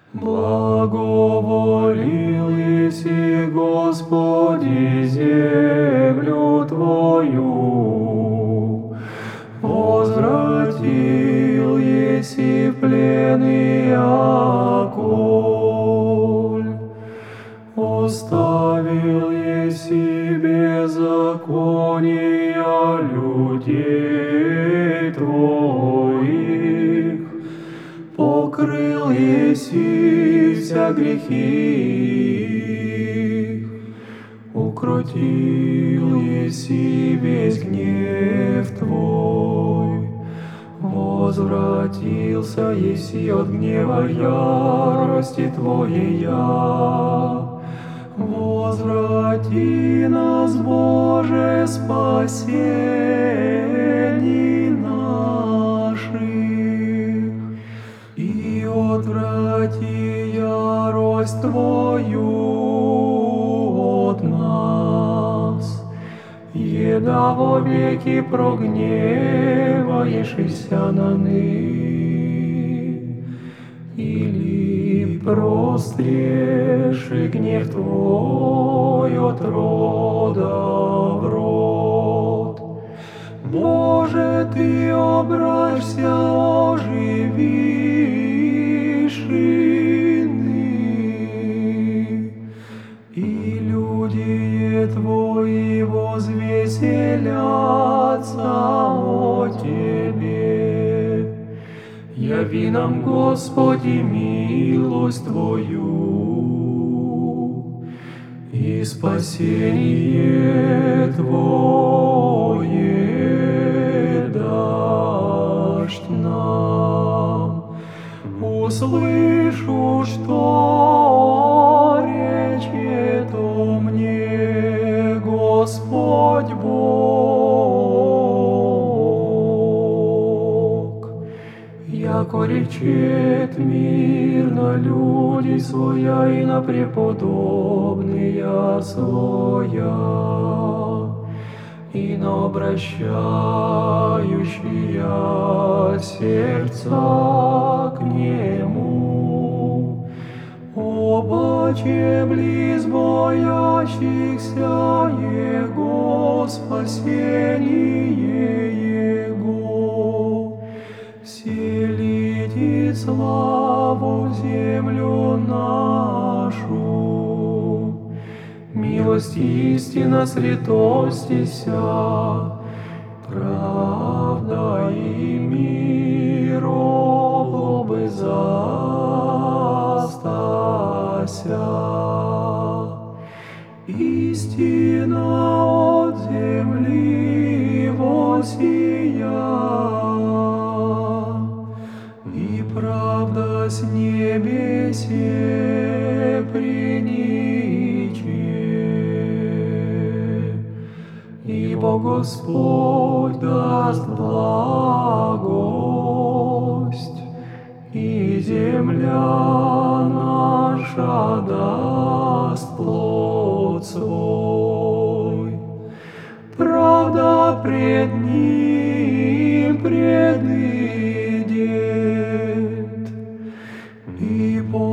Благоволил еси, Господи, землю Твою, возвратил еси в плен Иаков, оставил еси беззакония людей Твоих, покрыл еси вся грехи их, укротил еси весь гнев Твой, возвратился еси от гнева ярости Твоея. Возврати нас, Боже, спасений наших, и отврати ярость Твою от нас, еда вовеки прогневаешься на них, или прострешь и гнев Твой от рода в род. Боже, Ты обращься, оживишь иных, и люди Твои возвеселятся о Тебе. Яви нам, Господи, милость Твою и спасение Твое дашь нам. Услышу, что речет о мне Господь Бог. Яко речет мирно люди своя и на преподобные своя, и на обращающие сердца к Нему. Обаче близ боящихся Его спасение Его, вселите славу в землю нашу. Милость и истина сретостися, правда и мир оглобы застася. Истина от земли восия, и правда с небесе приниче. Ибо Господь даст благость, и земля наша даст плод свой. Правда пред Ним предыдет, и по